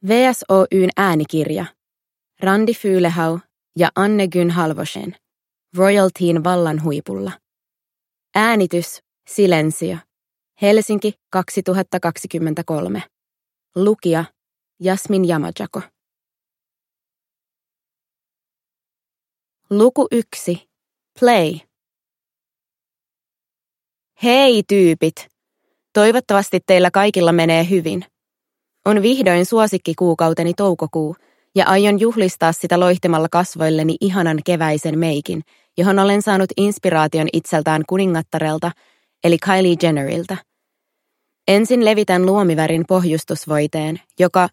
VSOY:n äänikirja. Randi Fyylehau ja Anne Gün Halvorsen. Royaltyin vallan huipulla. Äänitys Silensio. Helsinki 2023. Lukija Jasmin Jamajako. Luku 1. Play. Hei tyypit! Toivottavasti teillä kaikilla menee hyvin. On vihdoin suosikkikuukauteni toukokuu, ja aion juhlistaa sitä loihtimalla kasvoilleni ihanan keväisen meikin, johon olen saanut inspiraation itseltään kuningattarelta, eli Kylie Jenneriltä. Ensin levitän luomivärin pohjustusvoiteen, joka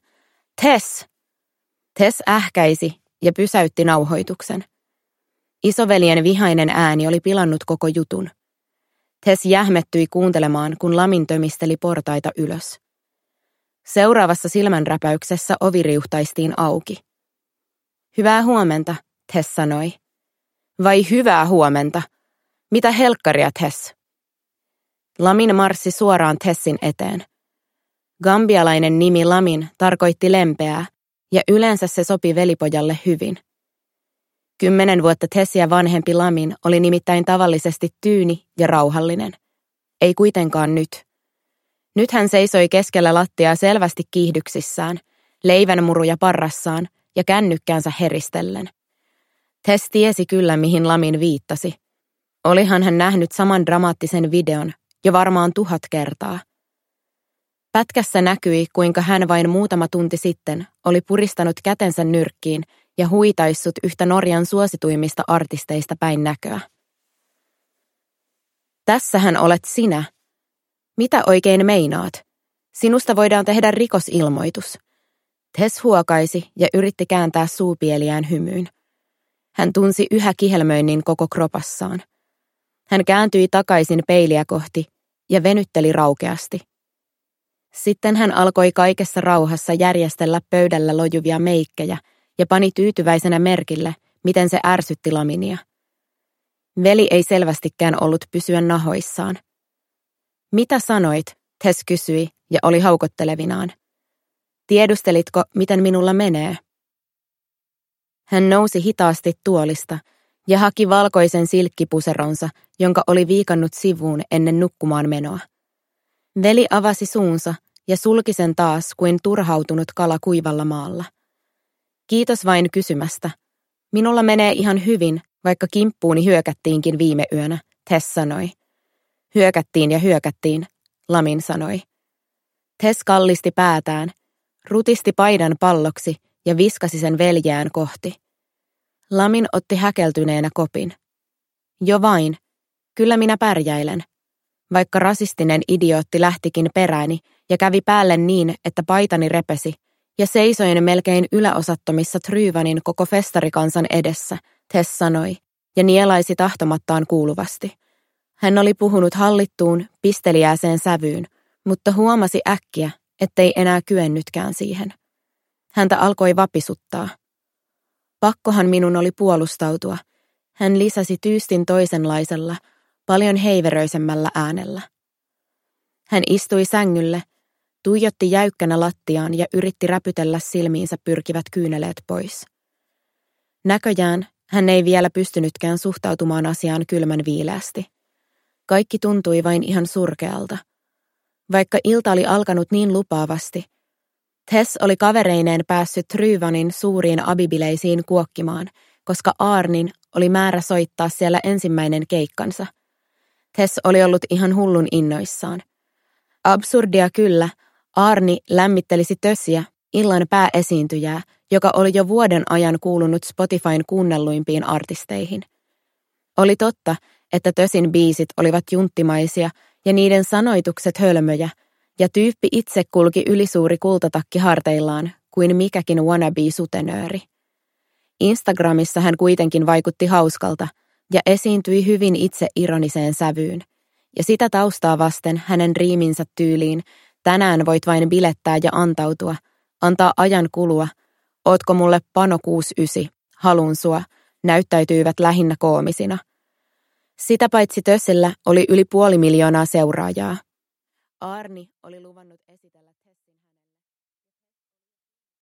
Tess ähkäisi ja pysäytti nauhoituksen. Isoveljen vihainen ääni oli pilannut koko jutun. Tess jähmettyi kuuntelemaan, kun Lamin tömisteli portaita ylös. Seuraavassa silmänräpäyksessä ovi riuhtaistiin auki. Hyvää huomenta, Tess sanoi. Vai hyvää huomenta? Mitä helkkaria, Tess? Lamin marssi suoraan Tessin eteen. Gambialainen nimi Lamin tarkoitti lempeää, ja yleensä se sopi velipojalle hyvin. 10 vuotta Tessia vanhempi Lamin oli nimittäin tavallisesti tyyni ja rauhallinen. Ei kuitenkaan nyt. Nyt hän seisoi keskellä lattiaa selvästi kiihdyksissään, leivänmuruja parrassaan ja kännykkäänsä heristellen. Tess tiesi kyllä, mihin Lamin viittasi. Olihan hän nähnyt saman dramaattisen videon jo varmaan 1000 kertaa. Pätkässä näkyi, kuinka hän vain muutama tunti sitten oli puristanut kätensä nyrkkiin ja huitaissut yhtä Norjan suosituimmista artisteista päin näköä. Tässähän olet sinä. Mitä oikein meinaat? Sinusta voidaan tehdä rikosilmoitus. Tess huokaisi ja yritti kääntää suupieliään hymyyn. Hän tunsi yhä kihelmöinnin koko kropassaan. Hän kääntyi takaisin peiliä kohti ja venytteli raukeasti. Sitten hän alkoi kaikessa rauhassa järjestellä pöydällä lojuvia meikkejä ja pani tyytyväisenä merkille, miten se ärsytti Laminia. Veli ei selvästikään ollut pysyä nahoissaan. Mitä sanoit? Tess kysyi ja oli haukottelevinaan. Tiedustelitko, miten minulla menee? Hän nousi hitaasti tuolista ja haki valkoisen silkkipuseronsa, jonka oli viikannut sivuun ennen nukkumaan menoa. Veli avasi suunsa ja sulki sen taas kuin turhautunut kala kuivalla maalla. Kiitos vain kysymästä. Minulla menee ihan hyvin, vaikka kimppuuni hyökättiinkin viime yönä, Tess sanoi. Hyökättiin, Lamin sanoi. Tess kallisti päätään, rutisti paidan palloksi ja viskasi sen veljään kohti. Lamin otti häkeltyneenä kopin. Jo vain, kyllä minä pärjäilen. Vaikka rasistinen idiootti lähtikin perääni ja kävi päälle niin, että paitani repesi, ja seisoin melkein yläosattomissa Tryvanin koko festarikansan edessä, Tess sanoi, ja nielaisi tahtomattaan kuuluvasti. Hän oli puhunut hallittuun, pisteliääseen sävyyn, mutta huomasi äkkiä, ettei enää kyennytkään siihen. Häntä alkoi vapisuttaa. Pakkohan minun oli puolustautua. Hän lisäsi tyystin toisenlaisella, paljon heiveröisemmällä äänellä. Hän istui sängylle, tuijotti jäykkänä lattiaan ja yritti räpytellä silmiinsä pyrkivät kyyneleet pois. Näköjään hän ei vielä pystynytkään suhtautumaan asiaan kylmän viileästi. Kaikki tuntui vain ihan surkealta. Vaikka ilta oli alkanut niin lupaavasti, Tess oli kavereineen päässyt Tryvanin suuriin abibileisiin kuokkimaan, koska Arnin oli määrä soittaa siellä ensimmäinen keikkansa. Tess oli ollut ihan hullun innoissaan. Absurdia kyllä, Arni lämmittelisi Tössiä, illan pääesiintyjää, joka oli jo vuoden ajan kuulunut Spotifyn kuunnelluimpiin artisteihin. Oli totta, että Tössin biisit olivat junttimaisia ja niiden sanoitukset hölmöjä, ja tyyppi itse kulki ylisuuri kultatakki harteillaan kuin mikäkin wannabe-sutenööri. Instagramissa hän kuitenkin vaikutti hauskalta ja esiintyi hyvin itse ironiseen sävyyn, ja sitä taustaa vasten hänen riiminsä tyyliin tänään voit vain bilettää ja antautua, antaa ajan kulua, ootko mulle pano 69, halun sua, näyttäytyivät lähinnä koomisina. Sitä paitsi Tössillä oli yli 500 000 seuraajaa. Arni oli luvannut esitellä